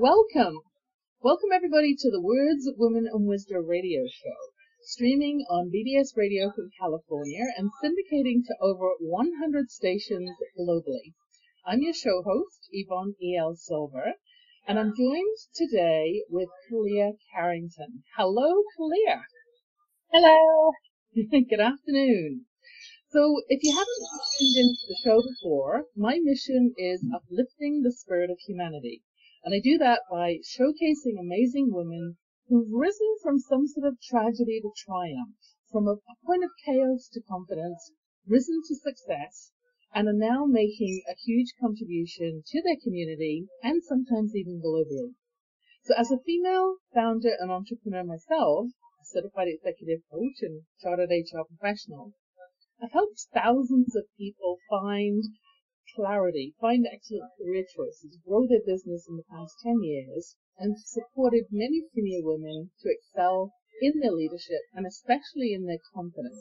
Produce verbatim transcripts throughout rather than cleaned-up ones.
welcome. Welcome everybody to the Words of Women and Wisdom radio show, streaming on B B S Radio from California and syndicating to over one hundred stations globally. I'm your show host, Yvonne E L. Silver, and I'm joined today with Kalia Carrington. Hello, Kalia. Hello. Good afternoon. So if you haven't tuned into the show before, my mission is uplifting the spirit of humanity. And I do that by showcasing amazing women who've risen from some sort of tragedy to triumph, from a point of chaos to confidence, risen to success, and are now making a huge contribution to their community and sometimes even globally. So as a female founder and entrepreneur myself, a certified executive coach and chartered H R professional, I've helped thousands of people find clarity, find excellent career choices, grow their business in the past ten years, and supported many senior women to excel in their leadership and especially in their confidence.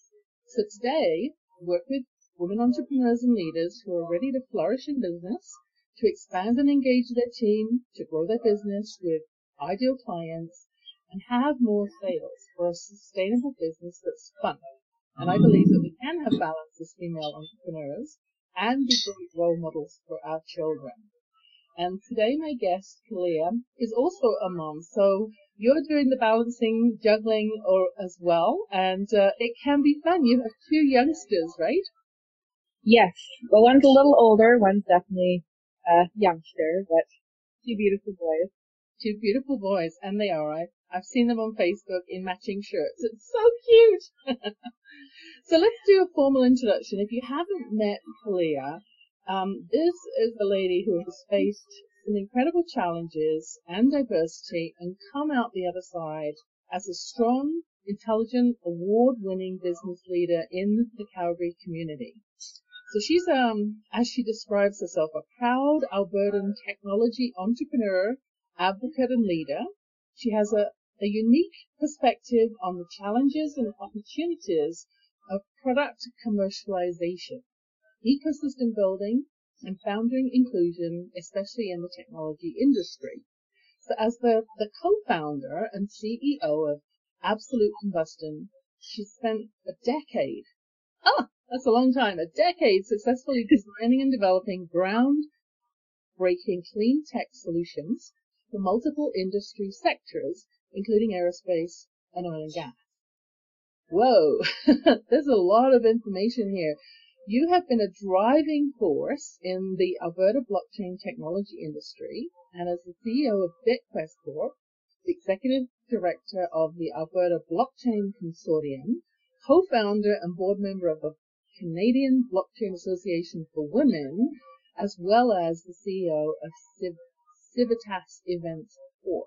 So today, I work with women entrepreneurs and leaders who are ready to flourish in business, to expand and engage their team, to grow their business with ideal clients, and have more sales for a sustainable business that's fun. And I believe that we can have balance as female entrepreneurs and be great role models for our children. And today my guest, Kalia, is also a mom. So you're doing the balancing, juggling or as well, and uh, it can be fun. You have two youngsters, right? Yes. Well, one's a little older. One's definitely a youngster, but two beautiful boys. Two beautiful boys, and they are. I've, I've seen them on Facebook in matching shirts. It's so cute. So let's do a formal introduction. If you haven't met Kalia, um, this is the lady who has faced some incredible challenges and diversity and come out the other side as a strong, intelligent, award-winning business leader in the Calgary community. So she's, um, as she describes herself, a proud Albertan technology entrepreneur, advocate, and leader. She has a, a unique perspective on the challenges and opportunities of product commercialization, ecosystem building, and founding inclusion, especially in the technology industry. So as the, the co-founder and C E O of Absolute Combustion, she spent a decade, ah, that's a long time, a decade successfully designing and developing ground-breaking clean tech solutions for multiple industry sectors, including aerospace and oil and gas. Whoa, there's a lot of information here. You have been a driving force in the Alberta blockchain technology industry, and as the C E O of BitQuest Corp, the executive director of the Alberta Blockchain Consortium, co-founder and board member of the Canadian Blockchain Association for Women, as well as the C E O of Civ- Civitas Events Corp.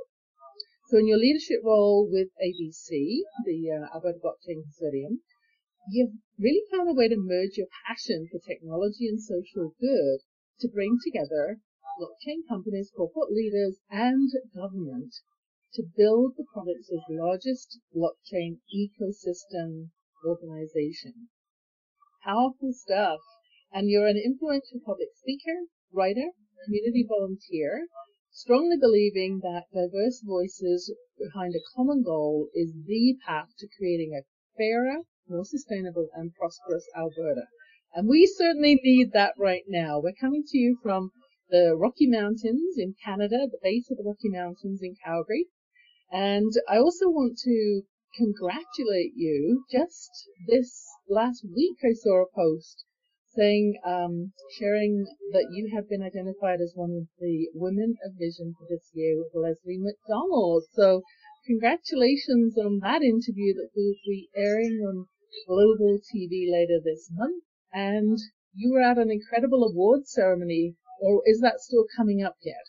So in your leadership role with A B C, the uh, Alberta Blockchain Consortium, you've really found a way to merge your passion for technology and social good to bring together blockchain companies, corporate leaders, and government to build the product's largest blockchain ecosystem organization. Powerful stuff. And you're an influential public speaker, writer, community volunteer, strongly believing that diverse voices behind a common goal is the path to creating a fairer, more sustainable and prosperous Alberta. And we certainly need that right now. We're coming to you from the Rocky Mountains in Canada, the base of the Rocky Mountains in Calgary. And I also want to congratulate you. Just this last week I saw a post saying, um, sharing that you have been identified as one of the Women of Vision for this year with Leslie McDonald. So congratulations on that interview that will be airing on Global T V later this month. And you were at an incredible award ceremony, or is that still coming up yet?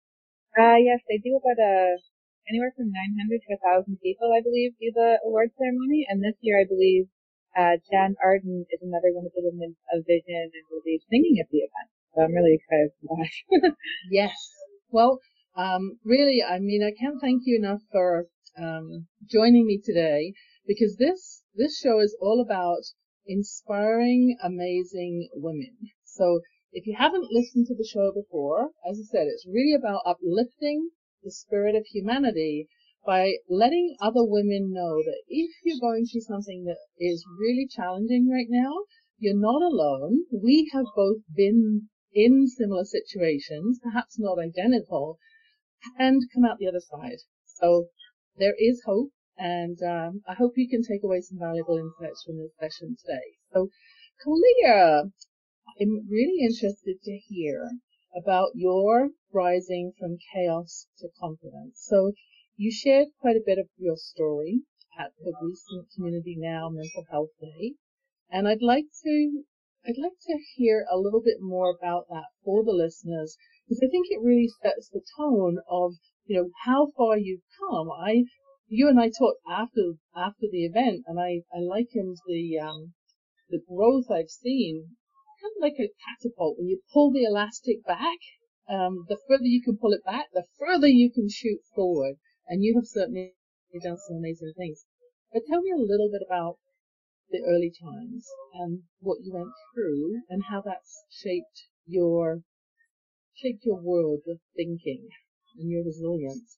Uh, yes, they do about a, anywhere from nine hundred to one thousand people, I believe, do the award ceremony. And this year, I believe, Uh, Jan Arden is another one of the Women of Vision and will be singing at the event. So I'm really excited for that. Yes. Well, um, really, I mean, I can't thank you enough for um, joining me today, because this this show is all about inspiring amazing women. So If you haven't listened to the show before, as I said, it's really about uplifting the spirit of humanity by letting other women know that if you're going through something that is really challenging right now, you're not alone. We have both been in similar situations, perhaps not identical, and come out the other side. So there is hope, and um, I hope you can take away some valuable insights from this session today. So, Kalia, I'm really interested to hear about your rising from chaos to confidence. So you shared quite a bit of your story at the recent Community Now Mental Health Day, and I'd like to I'd like to hear a little bit more about that for the listeners, because I think it really sets the tone of, you know, how far you've come. I, you and I talked after after the event, and I I likened the um the growth I've seen kind of like a catapult. When you pull the elastic back, um, the further you can pull it back, the further you can shoot forward. And you have certainly done some amazing things. But tell me a little bit about the early times and what you went through and how that's shaped your shaped your world of thinking and your resilience.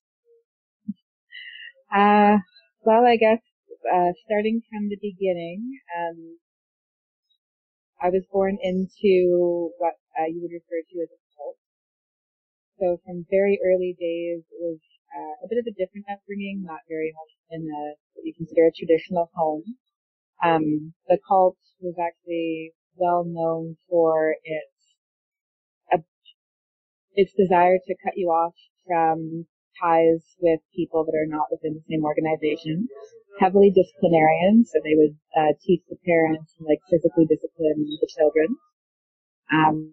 Uh, well, I guess uh, starting from the beginning, um, I was born into what uh, you would refer to as a cult. So from very early days, it was uh, a bit of a different upbringing, not very much in a, what you consider a traditional home. Um, the cult was actually well known for its uh, its desire to cut you off from ties with people that are not within the same organization. Heavily disciplinarian, so they would uh, teach the parents and like physically discipline the children. Um,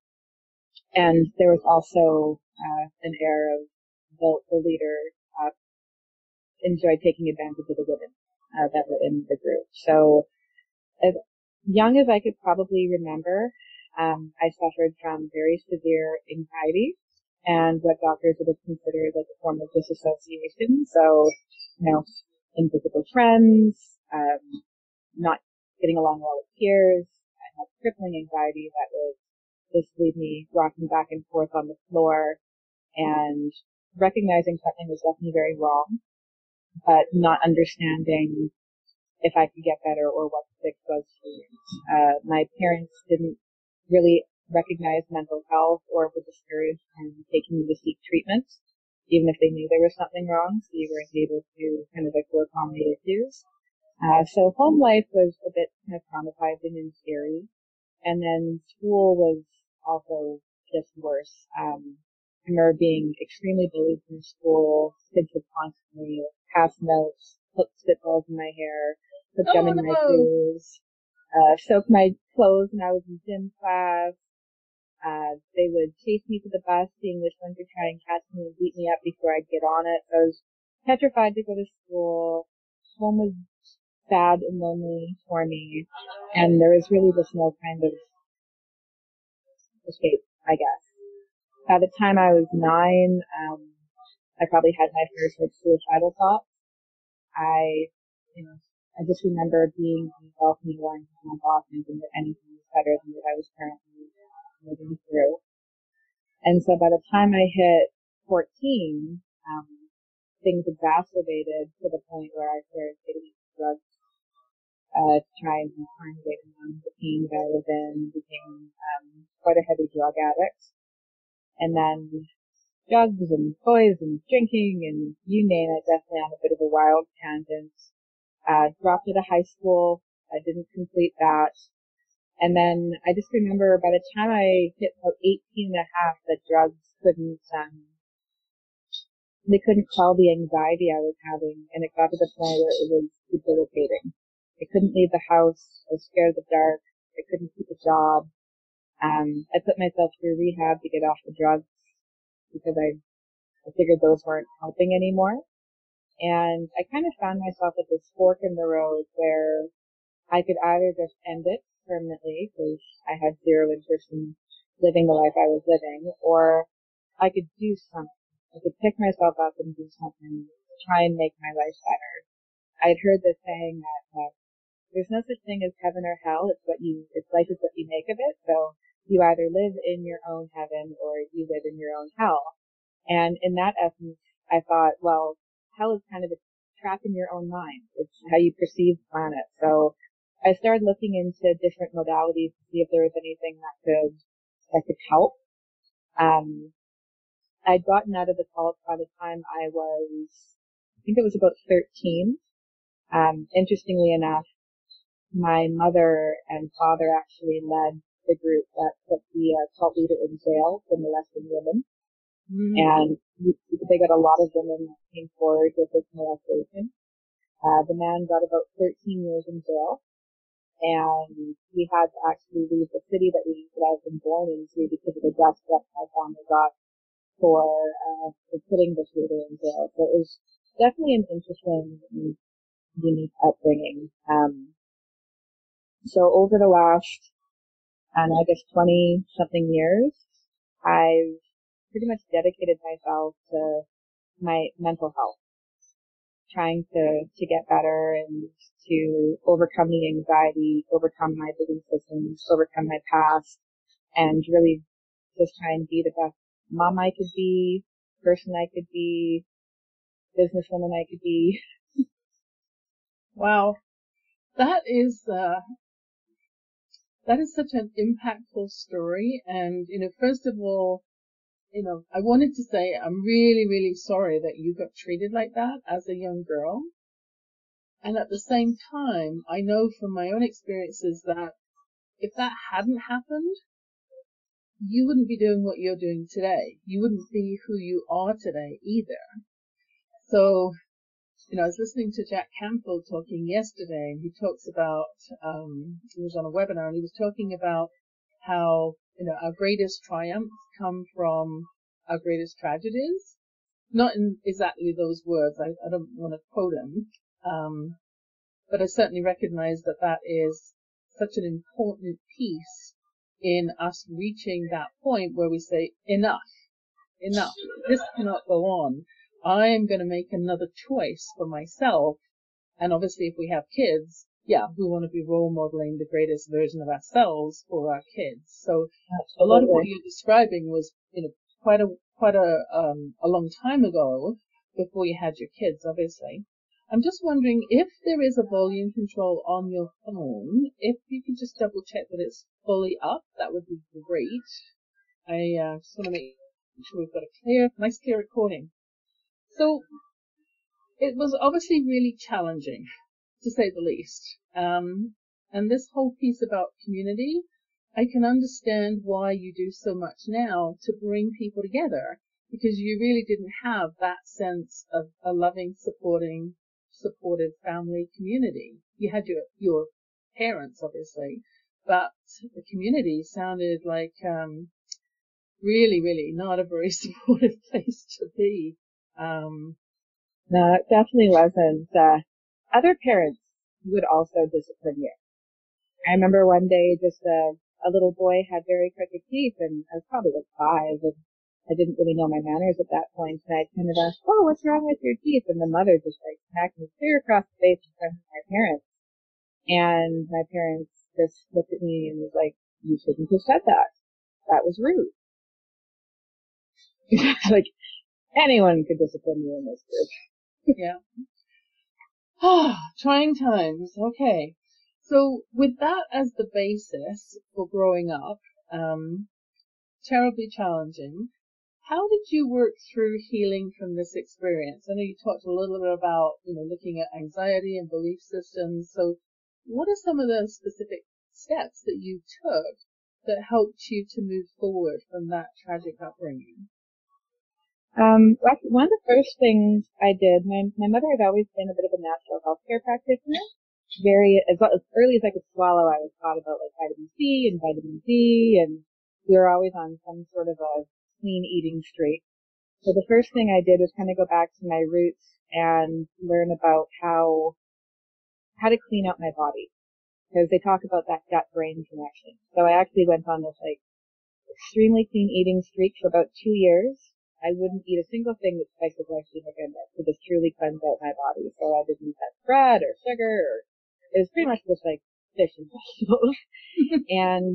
and there was also uh, an air of the, the leader uh, enjoyed taking advantage of the women uh, that were in the group. So as young as I could probably remember, um, I suffered from very severe anxiety and what doctors would have considered like a form of disassociation. So, you know, invisible friends, um, not getting along well with peers. I had crippling anxiety that would just leave me rocking back and forth on the floor and recognizing something was definitely very wrong, but not understanding if I could get better or what the fix was for me. Uh, my parents didn't really recognize mental health or were discouraged from taking me to seek treatment, even if they knew there was something wrong, so you weren't able to kind of like work on the issues. Uh, so home life was a bit kind of traumatizing and scary. And then school was also just worse. Um, I remember being extremely bullied in school. Kids would constantly pass notes, put spitballs in my hair, put gum Oh, in my no. shoes, uh, soak my clothes when I was in gym class. Uh, they would chase me to the bus, seeing which one could try and catch me and beat me up before I'd get on it. So I was petrified to go to school. Home was sad and lonely for me, and there was really just no kind of escape, I guess. By the time I was nine, um, I probably had my first like suicidal thoughts. I, you know, I just remember being on the balcony wanting to jump off and thinking that anything was better than what I was currently living through. And so by the time I hit fourteen, um, things exacerbated to the point where I started taking drugs uh, to try and find a way to numb the pain that I was in, became um, quite a heavy drug addict. And then drugs and toys and drinking and you name it, definitely on a bit of a wild tangent. Uh, dropped out of high school. I didn't complete that. And then I just remember by the time I hit about eighteen and a half that drugs couldn't, um, they couldn't quell the anxiety I was having, and it got to the point where it was debilitating. I couldn't leave the house. I was scared of the dark. I couldn't keep a job. Um, I put myself through rehab to get off the drugs because I, I figured those weren't helping anymore. And I kind of found myself at this fork in the road where I could either just end it permanently because I had zero interest in living the life I was living, or I could do something. I could pick myself up and do something to try and make my life better. I'd heard this saying that uh, there's no such thing as heaven or hell. It's what you, it's life is what you make of it. So you either live in your own heaven or you live in your own hell. And in that essence, I thought, well, hell is kind of a trap in your own mind. It's how you perceive the planet. So I started looking into different modalities to see if there was anything that could, that could help. Um, I'd gotten out of the cult by the time I was, I think it was about thirteen. Um, interestingly enough, my mother and father actually led the group that put the uh, cult leader in jail for molesting women. Mm. And they got a lot of women that came forward with this molestation. Uh, the man got about thirteen years in jail. And we had to actually leave the city that we that I've been born into because of the death threats my family got for, uh, for putting this leader in jail. So it was definitely an interesting and unique upbringing. Um, so over the last, um, I guess twenty something years, I've pretty much dedicated myself to my mental health, trying to, to get better and to overcome the anxiety, overcome my belief systems, overcome my past, and really just try and be the best mom I could be, person I could be, businesswoman I could be. Wow. That is, uh, that is such an impactful story. And, you know, first of all, you know, I wanted to say I'm really, really sorry that you got treated like that as a young girl. And at the same time, I know from my own experiences that if that hadn't happened, you wouldn't be doing what you're doing today. You wouldn't be who you are today either. So, you know, I was listening to Jack Canfield talking yesterday, and he talks about, um, he was on a webinar, and he was talking about how, you know, our greatest triumphs come from our greatest tragedies. Not in exactly those words. I, I don't want to quote him. Um, but I certainly recognize that that is such an important piece in us reaching that point where we say, enough, enough. This cannot go on. I am going to make another choice for myself. And obviously, if we have kids, yeah, we want to be role modeling the greatest version of ourselves for our kids. So Absolutely. A lot of what you're describing was, you know, quite a, quite a, um, a long time ago before you had your kids, obviously. I'm just wondering if there is a volume control on your phone, if you could just double check that it's fully up, that would be great. I uh, just want to make sure we've got a clear, nice clear recording. So it was obviously really challenging, to say the least. Um, and this whole piece about community, I can understand why you do so much now to bring people together, because you really didn't have that sense of a loving, supporting, supportive family community. You had your, your parents, obviously, but the community sounded like, um, really, really not a very supportive place to be. Um, no, it definitely wasn't. Uh, other parents would also discipline you. I remember one day just a, a little boy had very crooked teeth, and I was probably like five, and I didn't really know my manners at that point, and I kind of asked, oh, what's wrong with your teeth? And the mother just like smacked me clear across the face in front of my parents. And my parents just looked at me and was like, you shouldn't have said that. That was rude. Like, anyone could discipline you in this group. Yeah. Ah, trying times. Okay. So with that as the basis for growing up, um, terribly challenging, how did you work through healing from this experience? I know you talked a little bit about, you know, looking at anxiety and belief systems. So what are some of the specific steps that you took that helped you to move forward from that tragic upbringing? Um, one of the first things I did, my, my mother had always been a bit of a natural healthcare practitioner. Very, as, as early as I could swallow, I was taught about like vitamin C and vitamin D, and we were always on some sort of a clean eating streak. So the first thing I did was kind of go back to my roots and learn about how, how to clean out my body. Because they talk about that gut-brain connection. So I actually went on this like extremely clean eating streak for about two years. I wouldn't eat a single thing that spiked the glycemic index to just truly cleanse out my body. So I didn't eat that bread or sugar, or it was pretty much just like fish and vegetables. And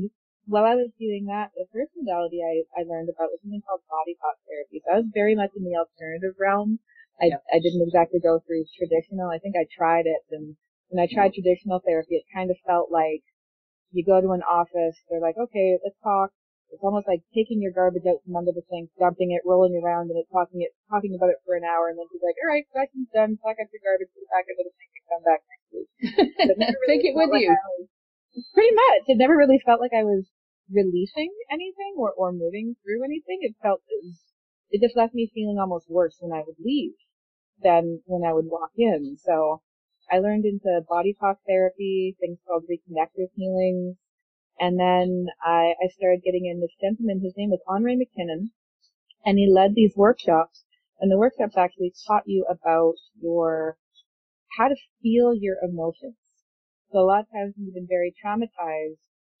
while I was doing that, the first modality I, I learned about was something called body talk therapy. So I was very much in the alternative realm. I, yep. I didn't exactly go through traditional. I think I tried it, and when I tried traditional therapy, it kind of felt like you go to an office, they're like, okay, let's talk. It's almost like taking your garbage out from under the sink, dumping it, rolling around, and it talking it, talking about it for an hour, and then she's like, all right, session's done, pack up your garbage, put it back under the sink, and come back next week. Really Take it with like you. Was, pretty much. It never really felt like I was releasing anything or, or moving through anything. It felt, it, was, it just left me feeling almost worse when I would leave than when I would walk in. So I learned into body talk therapy, things called reconnective healings. And then I, I started getting in this gentleman. His name was Henri McKinnon, and he led these workshops. And the workshops actually taught you about your, how to feel your emotions. So a lot of times when you've been very traumatized,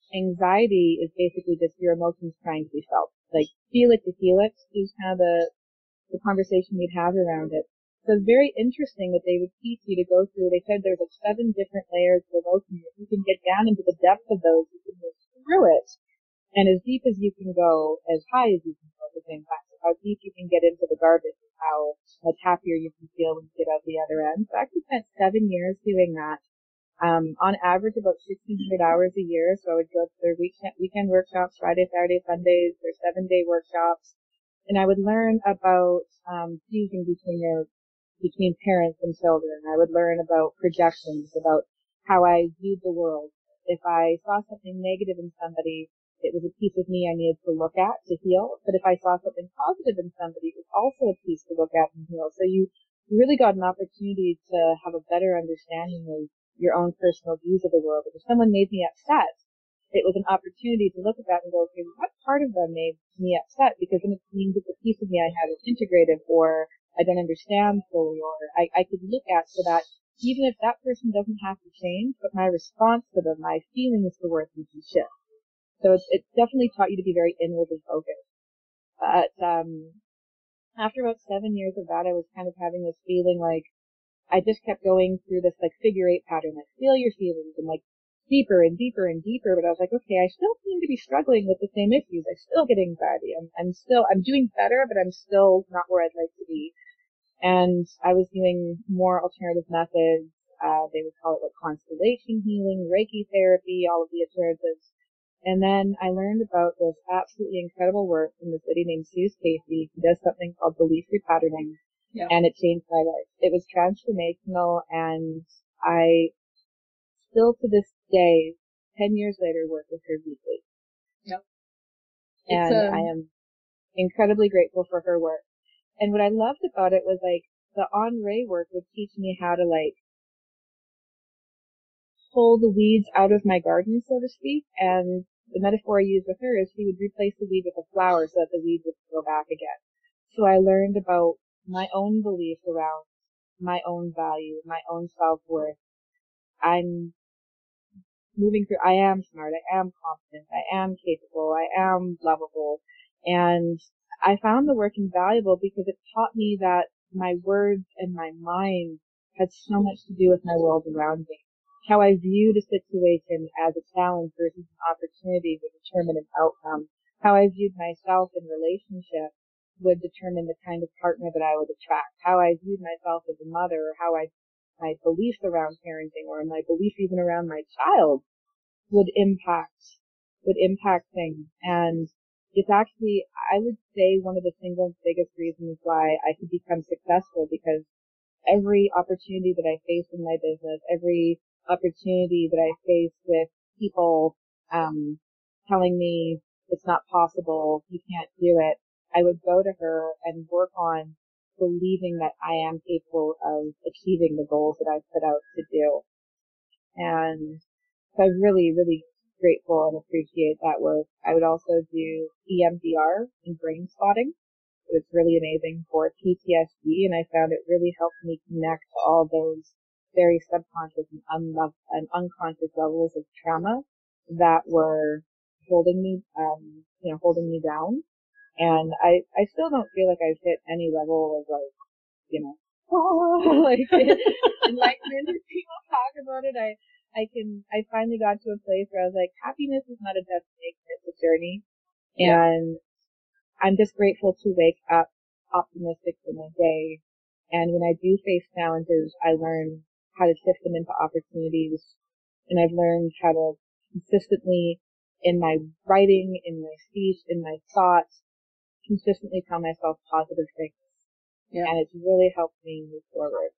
anxiety is basically just your emotions trying to be felt. Like, feel it to heal it is kind of the, the conversation we'd have around it. So it's very interesting that they would teach you to go through. They said there's like seven different layers of emotion. If you can get down into the depth of those, you can move through it. And as deep as you can go, as high as you can go at the same time. So how deep you can get into the garbage and how much happier you can feel when you get out the other end. So I actually spent seven years doing that. Um, on average about sixteen hundred hours a year. So I would go to their weekend, weekend workshops, Friday, Saturday, Sundays, their seven day workshops. And I would learn about, um, fusing between their between parents and children. I would learn about projections, about how I viewed the world. If I saw something negative in somebody, it was a piece of me I needed to look at to heal. But if I saw something positive in somebody, it was also a piece to look at and heal. So you really got an opportunity to have a better understanding of your own personal views of the world. If someone made me upset, it was an opportunity to look at that and go, okay, what part of them made me upset? Because then it means that the piece of me I had is integrated, or I don't understand fully, or I, I could look at so that even if that person doesn't have to change, but my response to them, my feelings towards them can shift. So it's, it's definitely taught you to be very inwardly focused. But, um, after about seven years of that, I was kind of having this feeling like I just kept going through this like figure eight pattern, like feel your feelings and like deeper and deeper and deeper. But I was like, okay, I still seem to be struggling with the same issues. I still get anxiety. I'm, I'm still, I'm doing better, but I'm still not where I'd like to be. And I was doing more alternative methods. Uh, they would call it like constellation healing, Reiki therapy, all of the alternatives. And then I learned about this absolutely incredible work from this lady named Suze Casey, who does something called belief repatterning. Yep. And it changed my life. It was transformational, and I still to this day, ten years later, work with her weekly. Yep. And um... I am incredibly grateful for her work. And what I loved about it was like the Henri work would teach me how to like pull the weeds out of my garden, so to speak. And the metaphor I used with her is she would replace the weed with a flower so that the weed would grow back again. So I learned about my own beliefs around my own value, my own self-worth. I'm moving through, I am smart, I am confident, I am capable, I am lovable. And I found the work invaluable because it taught me that my words and my mind had so much to do with my world around me. How I viewed a situation as a challenge versus an opportunity would determine an outcome. How I viewed myself in relationship would determine the kind of partner that I would attract. How I viewed myself as a mother, or how I, my beliefs around parenting, or my beliefs even around my child would impact, would impact things. And it's actually, I would say, one of the single biggest reasons why I could become successful, because every opportunity that I faced in my business, every opportunity that I faced with people um telling me it's not possible, you can't do it, I would go to her and work on believing that I am capable of achieving the goals that I put out to do. And so I really, really grateful and appreciate that work. I would also do E M D R and brain spotting. It's really amazing for P T S D, and I found it really helped me connect to all those very subconscious and, unlo- and unconscious levels of trauma that were holding me, um, you know, holding me down. And I, I still don't feel like I've hit any level of like, you know, oh, like enlightenment as people talk about it. I, I can, I finally got to a place where I was like, happiness is not a destination, it's a journey. Yeah. And I'm just grateful to wake up optimistic for my day. And when I do face challenges, I learn how to shift them into opportunities. And I've learned how to consistently, in my writing, in my speech, in my thoughts, consistently tell myself positive things. Yeah. And it's really helped me move forward.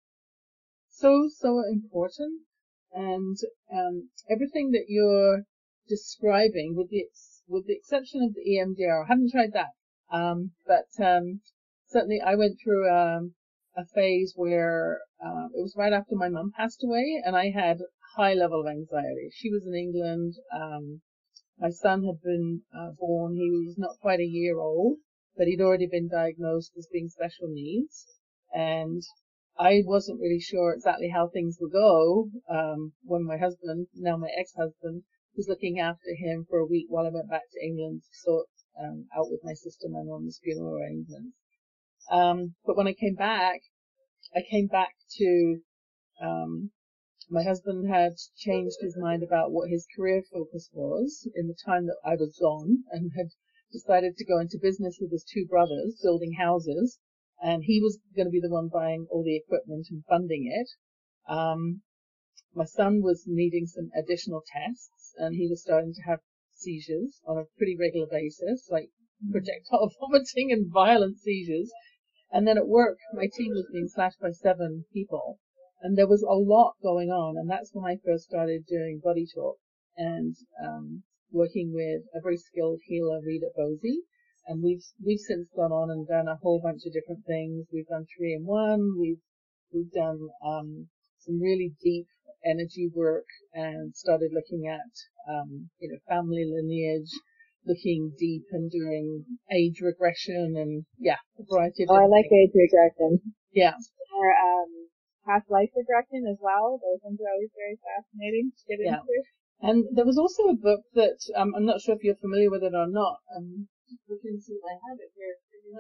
So, so important. And um, everything that you're describing, with the ex- with the exception of the E M D R, I haven't tried that. Um, but um, certainly I went through um, a phase where uh, it was right after my mum passed away, and I had high level of anxiety. She was in England. Um, my son had been uh, born. He was not quite a year old, but he'd already been diagnosed as being special needs. And I wasn't really sure exactly how things would go um, when my husband, now my ex-husband, was looking after him for a week while I went back to England to sort um, out with my sister my mum's funeral arrangements. Um, but when I came back, I came back to um, my husband had changed his mind about what his career focus was in the time that I was gone, and had decided to go into business with his two brothers, building houses. And he was going to be the one buying all the equipment and funding it. Um, my son was needing some additional tests, and he was starting to have seizures on a pretty regular basis, like projectile vomiting and violent seizures. And then at work, my team was being slashed by seven people, and there was a lot going on. And that's when I first started doing Body Talk and um, working with a very skilled healer, Rita Bosie. And we've we've since gone on and done a whole bunch of different things. We've done three in one. We've we've done um, some really deep energy work and started looking at um, you know family lineage, looking deep and doing age regression and yeah, a variety of Oh, I different like things. age regression. Yeah. Or um, past life regression as well. Those ones are always very fascinating to get Yeah. into. And there was also a book that um, I'm not sure if you're familiar with it or not. Um, we can see if I have it here.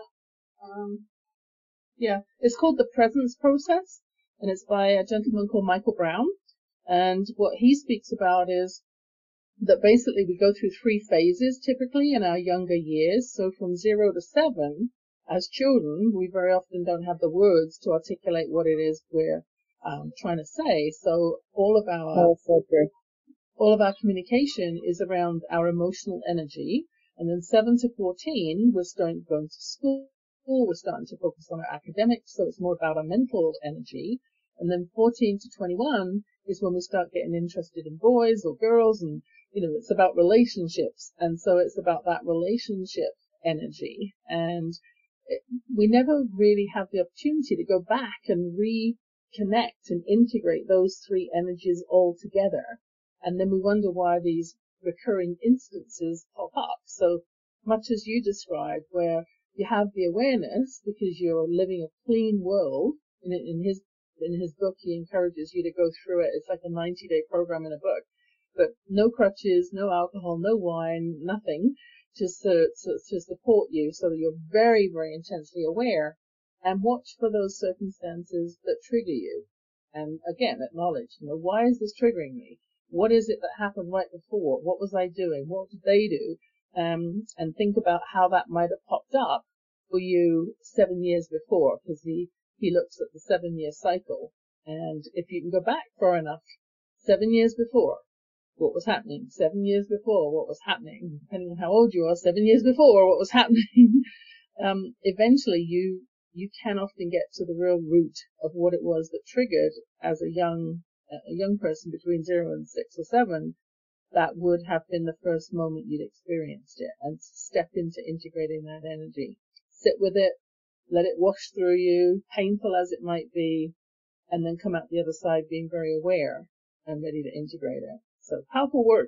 Um, yeah, it's called The Presence Process, and it's by a gentleman called Michael Brown. And what he speaks about is that basically we go through three phases typically in our younger years. So from zero to seven, as children, we very often don't have the words to articulate what it is we're um, trying to say. So all of our Oh, so true. all of our communication is around our emotional energy. And then seven to fourteen, we're starting to go into school. We're starting to focus on our academics, so it's more about our mental energy. And then fourteen to twenty-one is when we start getting interested in boys or girls, and you know, it's about relationships. And so it's about that relationship energy. And it, we never really have the opportunity to go back and reconnect and integrate those three energies all together. And then we wonder why these recurring instances pop up. So much as you described, where you have the awareness because you're living a clean world. In, in his in his book, he encourages you to go through it. It's like a ninety day program in a book, but no crutches, no alcohol, no wine, nothing, just to, to, to support you, so that you're very, very intensely aware, and watch for those circumstances that trigger you. And again, acknowledge, you know, why is this triggering me? What is it that happened right before? What was I doing? What did they do? Um, and think about how that might have popped up for you seven years before, because he, he looks at the seven year cycle. And if you can go back far enough, seven years before, what was happening? Seven years before, what was happening? Depending on how old you are, seven years before, what was happening? um, eventually you, you can often get to the real root of what it was that triggered as a young a young person between zero and six or seven, that would have been the first moment you'd experienced it, and step into integrating that energy. Sit with it, let it wash through you, painful as it might be, and then come out the other side being very aware and ready to integrate it. So powerful work.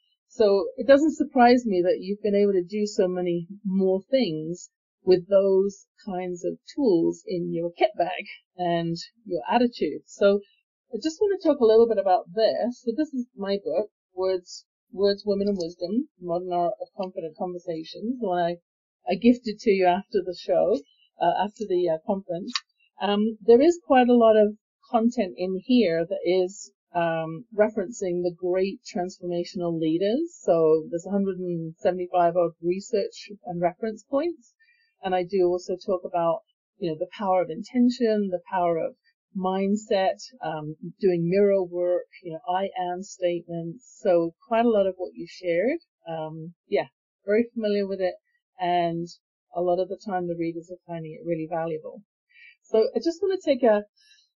So it doesn't surprise me that you've been able to do so many more things with those kinds of tools in your kit bag and your attitude. So I just want to talk a little bit about this. So this is my book, Words, Words, Women and Wisdom, Modern Art of Confident Conversations, the one I, I gifted to you after the show, uh, after the uh, conference. Um, there is quite a lot of content in here that is um, referencing the great transformational leaders. So there's one hundred seventy-five odd research and reference points. And I do also talk about, you know, the power of intention, the power of mindset, um, doing mirror work, you know, I am statements. So quite a lot of what you shared. Um, yeah, very familiar with it. And a lot of the time the readers are finding it really valuable. So I just want to take a,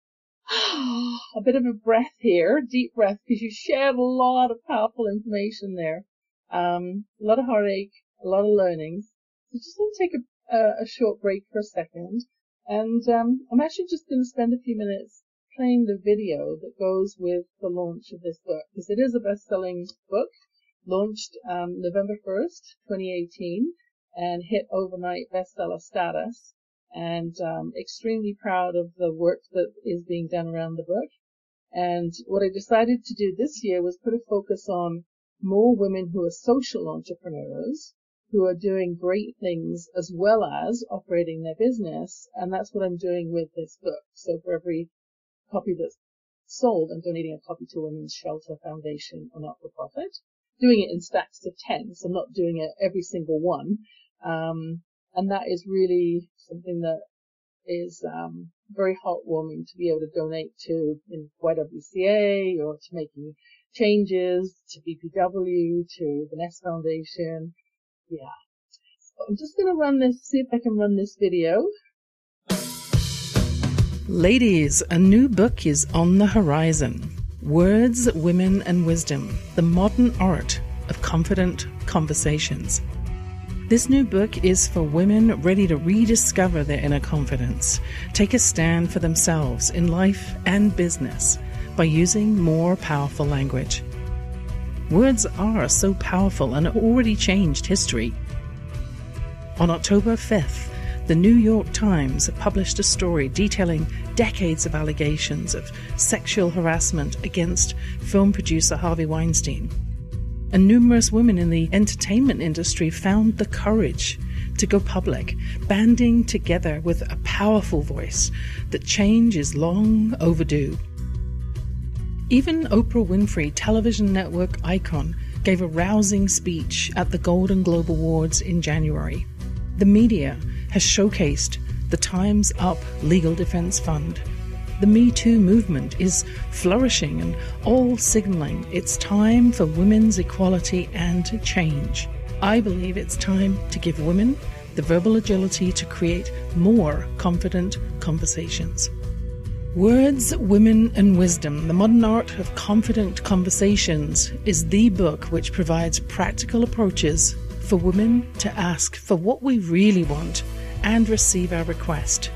a bit of a breath here, deep breath, because you shared a lot of powerful information there. Um, a lot of heartache, a lot of learnings. So just want to take a, a, a short break for a second. And um, I'm actually just going to spend a few minutes playing the video that goes with the launch of this book, because it is a best-selling book, launched um, November first, twenty eighteen, and hit overnight bestseller status. And um, extremely proud of the work that is being done around the book. And what I decided to do this year was put a focus on more women who are social entrepreneurs, who are doing great things as well as operating their business. And that's what I'm doing with this book. So for every copy that's sold, I'm donating a copy to Women's Shelter Foundation, or not-for-profit. Doing it in stacks of ten, so not doing it every single one. Um, and that is really something that is um, very heartwarming to be able to donate to in Y W C A, or to making changes to B P W, to the Nest Foundation. Yeah. So I'm just going to run this, see if I can run this video. Ladies, a new book is on the horizon. Words, Women and Wisdom, the modern art of confident conversations. This new book is for women ready to rediscover their inner confidence, take a stand for themselves in life and business by using more powerful language. Words are so powerful and have already changed history. On October fifth, the New York Times published a story detailing decades of allegations of sexual harassment against film producer Harvey Weinstein. And numerous women in the entertainment industry found the courage to go public, banding together with a powerful voice that change is long overdue. Even Oprah Winfrey, television network icon, gave a rousing speech at the Golden Globe Awards in January. The media has showcased the Time's Up Legal Defense Fund. The Me Too movement is flourishing and all signaling it's time for women's equality and change. I believe it's time to give women the verbal agility to create more confident conversations. Words, Women and Wisdom, the modern art of confident conversations, is the book which provides practical approaches for women to ask for what we really want and receive our request.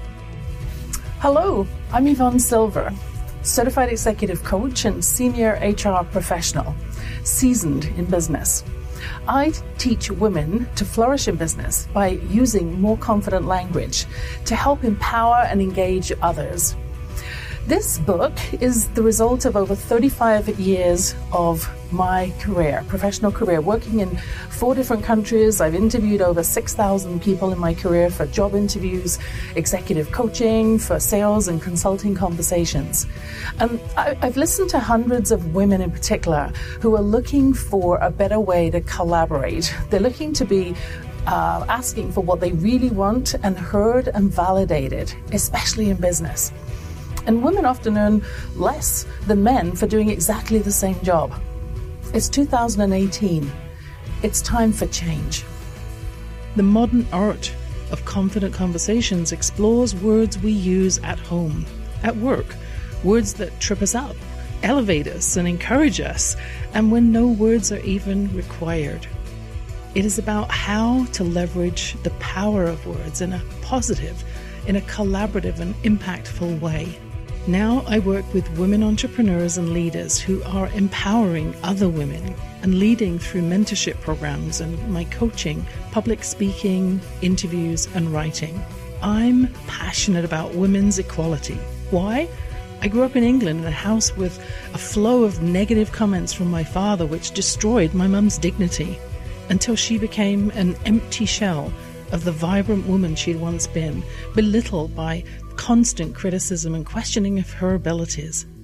Hello, I'm Yvonne Silver, Certified Executive Coach and Senior H R Professional, seasoned in business. I teach women to flourish in business by using more confident language to help empower and engage others. This book is the result of over thirty-five years of my career, professional career, working in four different countries. I've interviewed over six thousand people in my career for job interviews, executive coaching, for sales and consulting conversations. And I, I've listened to hundreds of women in particular who are looking for a better way to collaborate. They're looking to be uh, asking for what they really want and heard and validated, especially in business. And women often earn less than men for doing exactly the same job. It's two thousand eighteen. It's time for change. The modern art of confident conversations explores words we use at home, at work, words that trip us up, elevate us and encourage us, and when no words are even required. It is about how to leverage the power of words in a positive, in a collaborative and impactful way. Now I work with women entrepreneurs and leaders who are empowering other women and leading through mentorship programs and my coaching, public speaking, interviews, and writing. I'm passionate about women's equality. Why? I grew up in England in a house with a flow of negative comments from my father which destroyed my mum's dignity until she became an empty shell of the vibrant woman she'd once been, belittled by constant criticism and questioning of her abilities.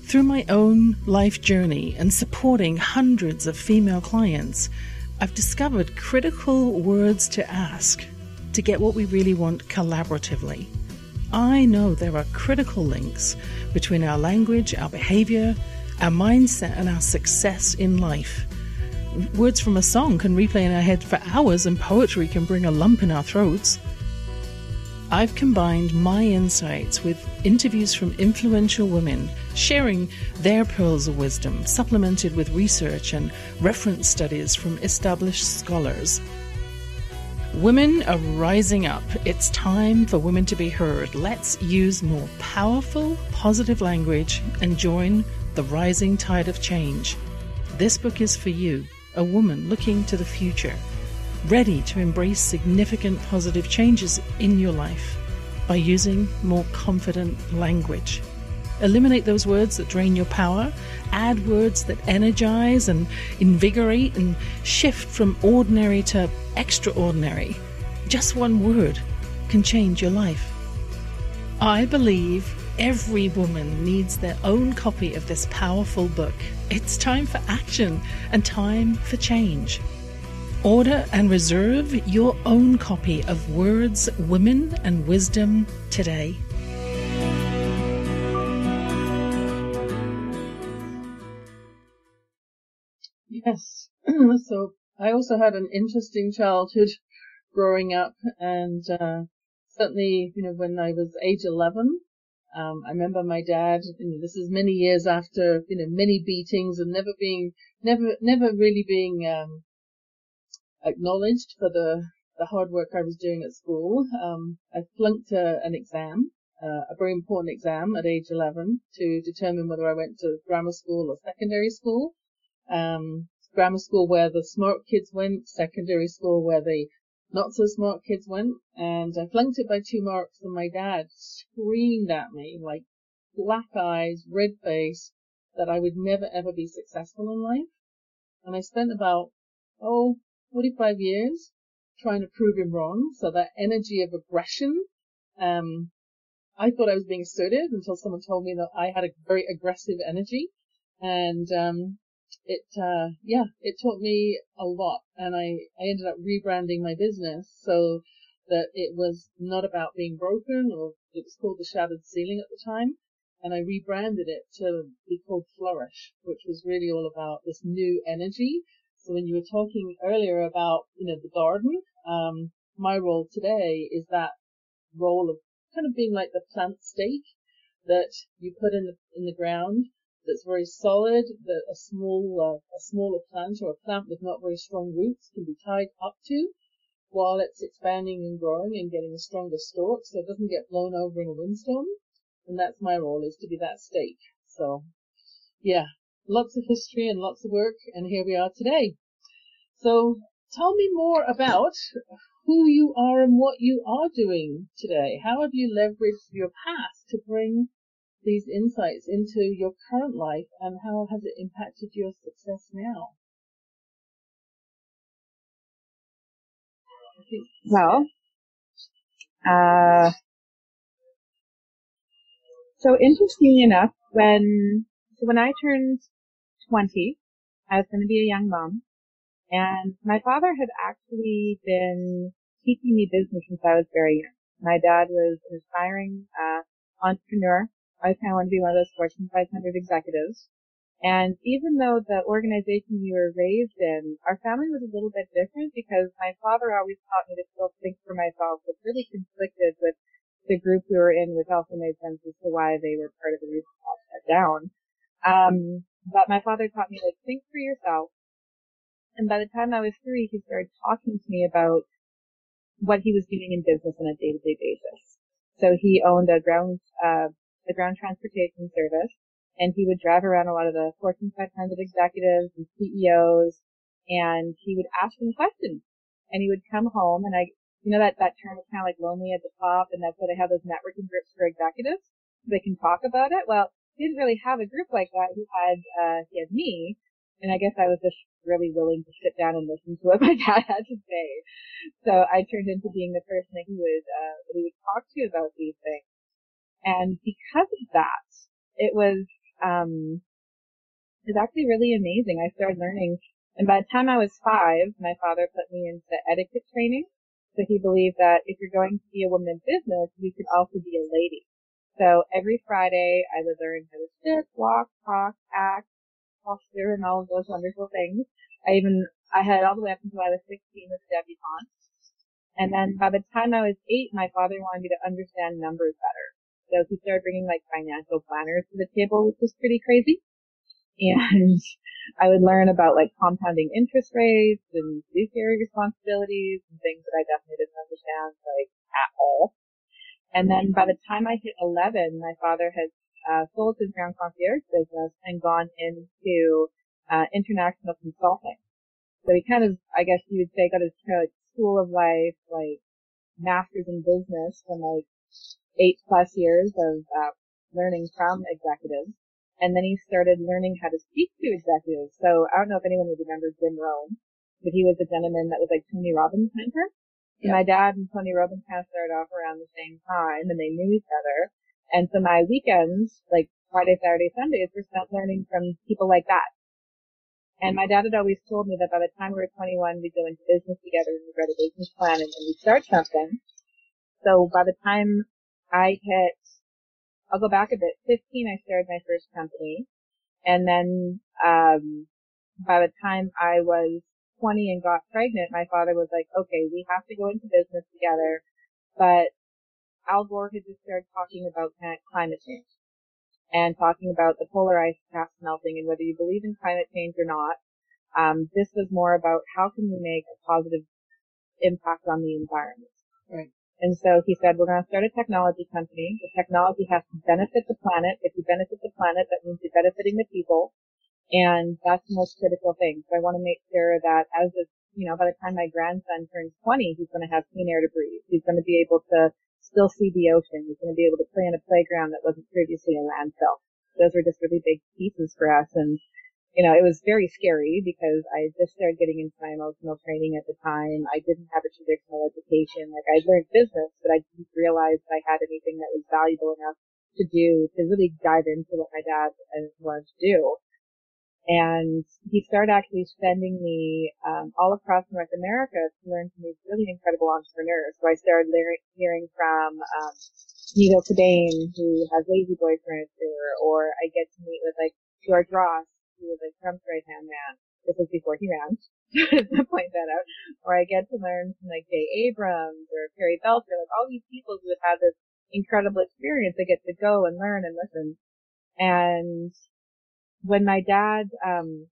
Through my own life journey and supporting hundreds of female clients, I've discovered critical words to ask to get what we really want collaboratively. I know there are critical links between our language, our behavior, our mindset, and our success in life. Words from a song can replay in our head for hours, and poetry can bring a lump in our throats. I've combined my insights with interviews from influential women sharing their pearls of wisdom, supplemented with research and reference studies from established scholars. Women are rising up. It's time for women to be heard. Let's use more powerful, positive language and join the rising tide of change. This book is for you, a woman looking to the future, ready to embrace significant positive changes in your life by using more confident language. Eliminate those words that drain your power, add words that energize and invigorate, and shift from ordinary to extraordinary. Just one word can change your life. I believe every woman needs their own copy of this powerful book. It's time for action and time for change. Order and reserve your own copy of Words, Women and Wisdom today. Yes. So I also had an interesting childhood growing up, and uh, certainly, you know, when I was age eleven, um, I remember my dad, you know, this is many years after, you know, many beatings and never being, never, never really being um, acknowledged for the, the hard work I was doing at school. Um, I flunked uh, an exam, uh, a very important exam at age eleven to determine whether I went to grammar school or secondary school. Um, grammar school where the smart kids went, secondary school where the not so smart kids went, and I flunked it by two marks, and my dad screamed at me, like black eyes, red face, that I would never ever be successful in life. And I spent about, oh, forty-five years trying to prove him wrong. So that energy of aggression, um, I thought I was being assertive until someone told me that I had a very aggressive energy. And, um, it, uh, yeah, it taught me a lot. And I, I ended up rebranding my business so that it was not about being broken, or it was called the Shattered Ceiling at the time. And I rebranded it to be called Flourish, which was really all about this new energy. So when you were talking earlier about, you know, the garden, um, my role today is that role of kind of being like the plant stake that you put in the, in the ground, that's very solid, that a small, uh, a smaller plant or a plant with not very strong roots can be tied up to while it's expanding and growing and getting a stronger stalk so it doesn't get blown over in a windstorm. And that's my role, is to be that stake. So, yeah, lots of history and lots of work, and here we are today. So, tell me more about who you are and what you are doing today. How have you leveraged your past to bring these insights into your current life, and how has it impacted your success now? Well, uh, so interestingly enough, when, so when I turned twenty, I was going to be a young mom, and my father had actually been teaching me business since I was very young. My dad was an aspiring, uh, entrepreneur. I kind of wanted to be one of those Fortune five hundred executives. And even though the organization we were raised in, our family was a little bit different because my father always taught me to still think for myself, which really conflicted with the group we were in, which also made sense as to why they were part of the reason all shut down. Um, but my father taught me to like, think for yourself. And by the time I was three, he started talking to me about what he was doing in business on a day-to-day basis. So he owned a ground, uh, a ground transportation service, and he would drive around a lot of the Fortune five hundred executives and C E Os, and he would ask them questions. And he would come home, and I, you know, that, that term is kind of like lonely at the top, and that's why they have those networking groups for executives. They can talk about it. Well, he didn't really have a group like that. He had, uh, he had me, and I guess I was just really willing to sit down and listen to what my dad had to say. So I turned into being the person that he would, uh, that he would talk to about these things. And because of that, it was um, is actually really amazing. I started learning, and by the time I was five, my father put me into etiquette training. So he believed that if you're going to be a woman in business, you could also be a lady. So every Friday, I would learn how to sit, walk, talk, act, posture, and all of those wonderful things. I even, I had all the way up until I was sixteen as a debutante. And then by the time I was eight, my father wanted me to understand numbers better. So he started bringing like financial planners to the table, which was pretty crazy. And I would learn about like compounding interest rates and fiduciary responsibilities and things that I definitely didn't understand like at all. And then by the time I hit eleven, my father had uh, sold his ground concierge business and gone into uh, international consulting. So he kind of, I guess you would say, got his kind of like, school of life, like master's in business from like eight plus years of uh, learning from executives. And then he started learning how to speak to executives. So I don't know if anyone would remember Jim Rohn, but he was a gentleman that was like Tony Robbins' mentor. Yeah. My dad and Tony Robbins kind of started off around the same time, and they knew each other. And so my weekends, like Friday, Saturday, Sundays, were spent learning from people like that. And my dad had always told me that by the time we were twenty-one, we'd go into business together and we'd write a business plan and, and we'd start something. So by the time I hit, I'll go back a bit, fifteen, I started my first company. And then, um, by the time I was twenty and got pregnant, my father was like, okay, we have to go into business together. But Al Gore had just started talking about climate change and talking about the polar ice caps melting, and whether you believe in climate change or not, um, this was more about how can we make a positive impact on the environment. Right. And so he said, we're going to start a technology company. The technology has to benefit the planet. If you benefit the planet, that means you're benefiting the people. And that's the most critical thing. So I want to make sure that as a, you know, by the time my grandson turns twenty, he's going to have clean air to breathe. He's going to be able to still see the ocean. He's going to be able to play in a playground that wasn't previously a landfill. Those were just really big pieces for us. And, you know, it was very scary because I just started getting into my emotional training at the time. I didn't have a traditional education. Like, I learned business, but I didn't realize I had anything that was valuable enough to do, to really dive into what my dad wanted to do. And he started actually sending me um, all across North America to learn from these really incredible entrepreneurs. So I started lear- hearing from um, Needle Cabane, who has Lazy Boy Furniture, or I get to meet with like George Ross, who was like Trump's right-hand man. This was before he ran, to point that out. Or I get to learn from like Jay Abrams or Perry Belcher, like all these people who have had this incredible experience. I get to go and learn and listen. And when my dad, um,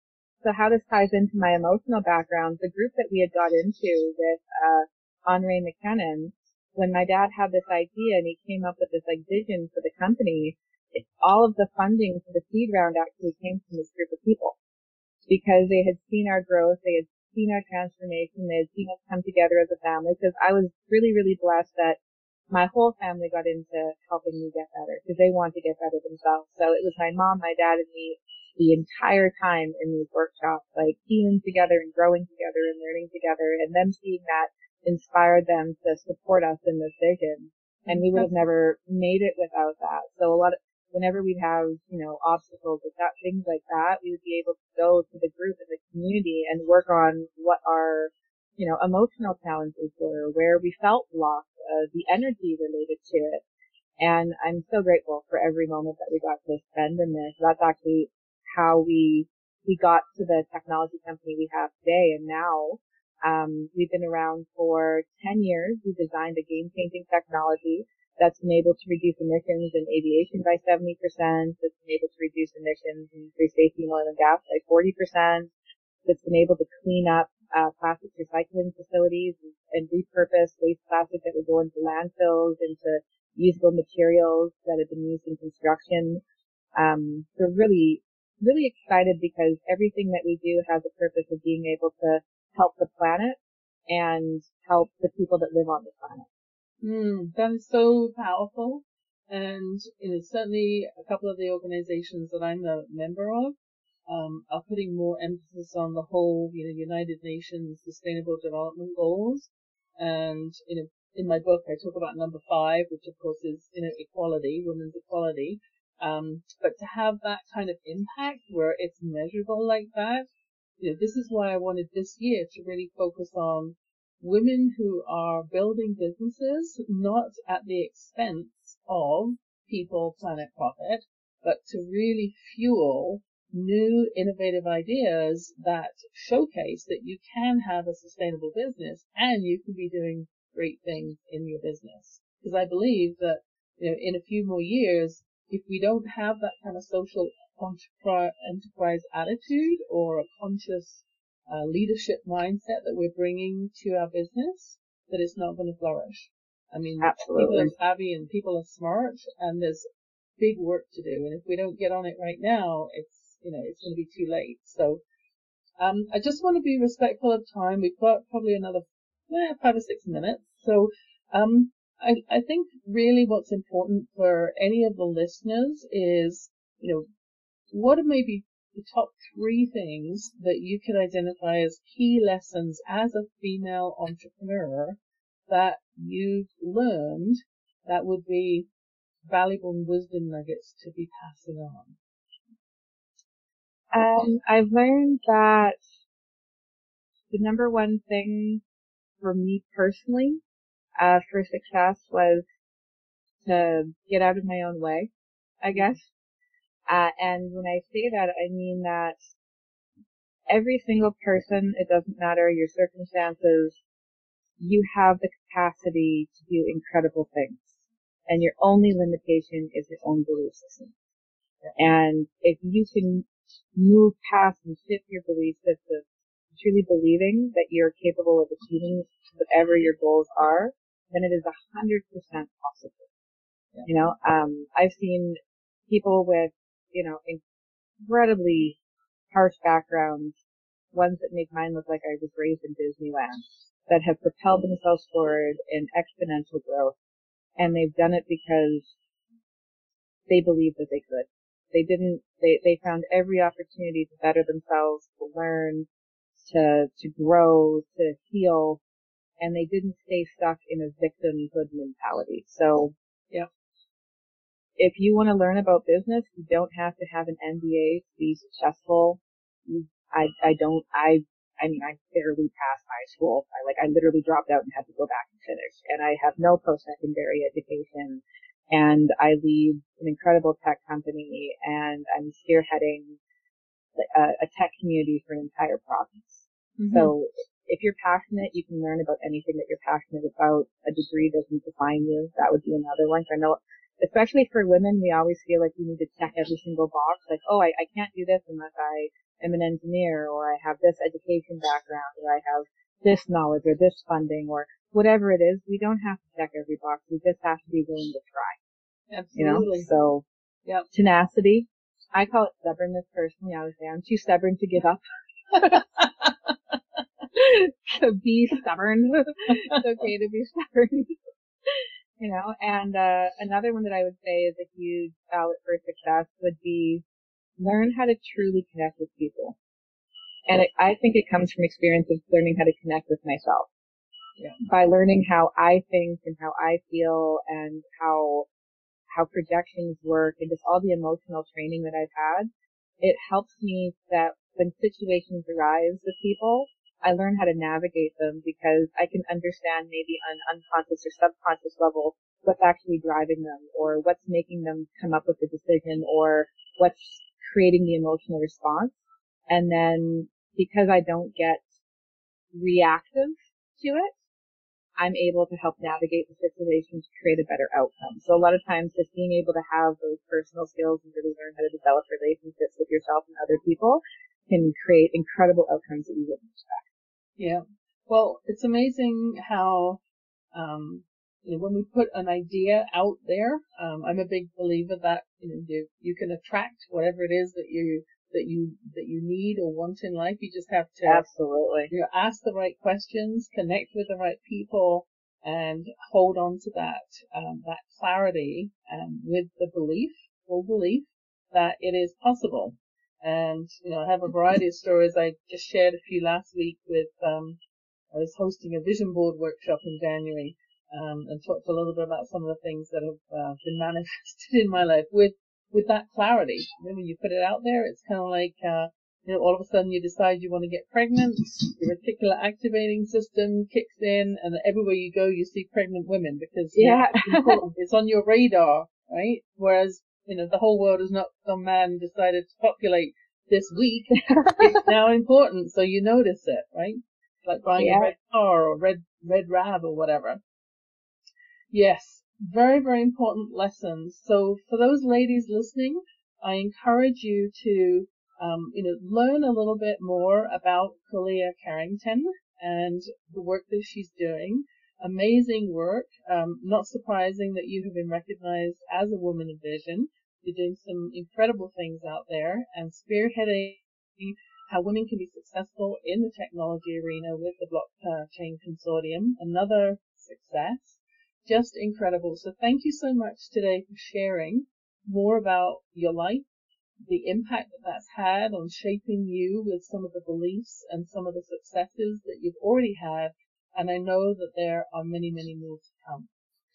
so how this ties into my emotional background, the group that we had got into with, uh, Henri McKinnon, when my dad had this idea and he came up with this like vision for the company, it, all of the funding for the seed round actually came from this group of people because they had seen our growth, they had seen our transformation, they had seen us come together as a family. Because I was really, really blessed that my whole family got into helping me get better because they want to get better themselves. So it was my mom, my dad, and me the entire time in these workshops, like teaming together and growing together and learning together, and them seeing that inspired them to support us in this vision. And we would have never made it without that. So a lot of, whenever we'd have, you know, obstacles, like that, things like that, we would be able to go to the group and the community and work on what our, you know, emotional challenges were, where we felt lost, uh, the energy related to it. And I'm so grateful for every moment that we got to spend in this. That's actually how we, we got to the technology company we have today. And now, um, we've been around for ten years. We designed a game-changing technology that's been able to reduce emissions in aviation by seventy percent. That's been able to reduce emissions in through safety in oil and gas by forty percent. That's been able to clean up uh, plastic recycling facilities and, and repurpose waste plastic that would go into landfills, into usable materials that have been used in construction. Um, we're really, really excited because everything that we do has a purpose of being able to help the planet and help the people that live on the planet. Mm, that is so powerful. And you know, certainly a couple of the organizations that I'm a member of um, are putting more emphasis on the whole, you know, United Nations Sustainable Development Goals. And you know, in my book, I talk about number five, which of course is you know equality, women's equality. Um, but to have that kind of impact where it's measurable like that, you know, this is why I wanted this year to really focus on women who are building businesses, not at the expense of people, planet, profit, but to really fuel new innovative ideas that showcase that you can have a sustainable business and you can be doing great things in your business. Because I believe that, you know, in a few more years, if we don't have that kind of social enterprise attitude or a conscious uh, leadership mindset that we're bringing to our business, that it's not going to flourish. I mean, Absolutely. people are savvy and people are smart, and there's big work to do. And if we don't get on it right now, it's, you know, it's going to be too late. So, um, I just want to be respectful of time. We've got probably another eh, five or six minutes. So, um, I, I think really what's important for any of the listeners is, you know, what are maybe the top three things that you could identify as key lessons as a female entrepreneur that you've learned that would be valuable wisdom nuggets to be passing on? Um, I've learned that the number one thing for me personally, uh, for success was to get out of my own way, I guess. Uh, and when I say that, I mean that every single person, it doesn't matter your circumstances, you have the capacity to do incredible things. And your only limitation is your own belief system. And if you can move past and shift your belief system, truly believing that you're capable of achieving whatever your goals are, then it is a hundred percent possible. Yeah. You know, um, I've seen people with, you know, incredibly harsh backgrounds, ones that make mine look like I was raised in Disneyland, that have propelled themselves forward in exponential growth. And they've done it because they believed that they could. They didn't, they, they found every opportunity to better themselves, to learn, to, to grow, to heal, and they didn't stay stuck in a victimhood mentality. So, yeah. If you want to learn about business, you don't have to have an M B A to be successful. I, I don't, I, I mean, I barely passed high school. I like, I literally dropped out and had to go back and finish. And I have no post-secondary education. And I lead an incredible tech company, and I'm spearheading a, a tech community for an entire province. Mm-hmm. So if you're passionate, you can learn about anything that you're passionate about. A degree doesn't define you. That would be another one. So I know, especially for women, we always feel like we need to check every single box. Like, oh, I, I can't do this unless I am an engineer, or I have this education background, or I have this knowledge, or this funding, or whatever it is. We don't have to check every box. We just have to be willing to try. Absolutely. You know? So, yep. Tenacity. I call it stubbornness personally. I would say I'm too stubborn to give up. So be stubborn. It's okay to be stubborn. You know, and uh another one that I would say is a huge ballot for success would be learn how to truly connect with people. And it, I think it comes from experience of learning how to connect with myself. Yeah. By learning how I think and how I feel and how how projections work and just all the emotional training that I've had, it helps me that when situations arise with people, I learn how to navigate them because I can understand maybe on unconscious or subconscious level what's actually driving them or what's making them come up with the decision or what's creating the emotional response. And then because I don't get reactive to it, I'm able to help navigate the situation to create a better outcome. So a lot of times just being able to have those personal skills and really learn how to develop relationships with yourself and other people can create incredible outcomes that you wouldn't expect. Yeah. Well, it's amazing how, um, you know, when we put an idea out there, um, I'm a big believer that, you know, you, you can attract whatever it is that you, that you, that you need or want in life. You just have to absolutely, you know, ask the right questions, connect with the right people, and hold on to that, um, that clarity, um, with the belief, full belief that it is possible. And, you know, I have a variety of stories. I just shared a few last week with, um, I was hosting a vision board workshop in January, um, and talked a little bit about some of the things that have, uh, been manifested in my life with, with that clarity. You know, when you put it out there, it's kind of like, uh, you know, all of a sudden you decide you want to get pregnant, your reticular activating system kicks in, and everywhere you go you see pregnant women because Yeah. it's important. It's on your radar, right? Whereas, you know, the whole world has not some man decided to populate this week. It's now important, so you notice it, right? Like buying Yeah. a red car or red red Rav or whatever. Yes, very, very important lessons. So for those ladies listening, I encourage you to Um, you know, learn a little bit more about Kalia Carrington and the work that she's doing. Amazing work. Um, not surprising that you have been recognized as a woman of vision. You're doing some incredible things out there and spearheading how women can be successful in the technology arena with the Blockchain Consortium. Another success. Just incredible. So thank you so much today for sharing more about your life, the impact that that's had on shaping you with some of the beliefs and some of the successes that you've already had. And I know that there are many, many more to come.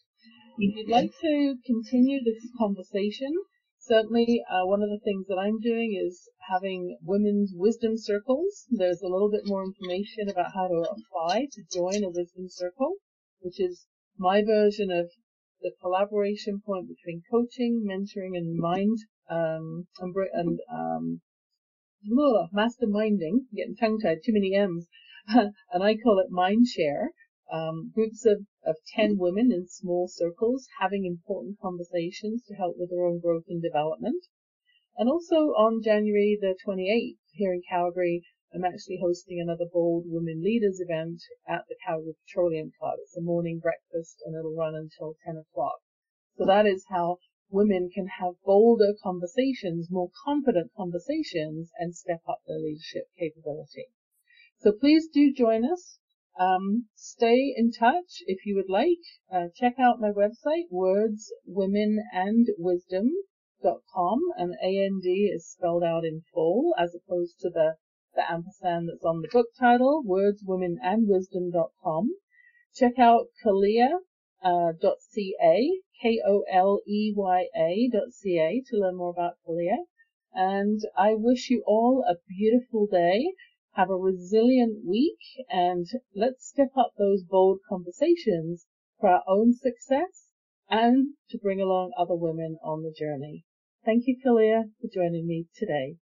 If you'd like to continue this conversation, certainly uh, one of the things that I'm doing is having women's wisdom circles. There's a little bit more information about how to apply to join a wisdom circle, which is my version of the collaboration point between coaching, mentoring, and mind um, and, and um, ugh, masterminding. I'm getting tongue-tied, too many M's, and I call it mind share. Um, groups of, of ten women in small circles having important conversations to help with their own growth and development. And also on January the twenty-eighth here in Calgary, I'm actually hosting another Bold Women Leaders event at the Calgary Petroleum Club. It's a morning breakfast and it'll run until ten o'clock. So that is how women can have bolder conversations, more confident conversations, and step up their leadership capability. So please do join us. Um, stay in touch if you would like. Uh, check out my website, words women and wisdom dot com, and A N D is spelled out in full as opposed to the, the ampersand that's on the book title, words women and wisdom dot com. Check out Kalia uh, dot ca, K O L E Y A dot C A to learn more about Kalia. And I wish you all a beautiful day. Have a resilient week, and let's step up those bold conversations for our own success and to bring along other women on the journey. Thank you, Kalia, for joining me today.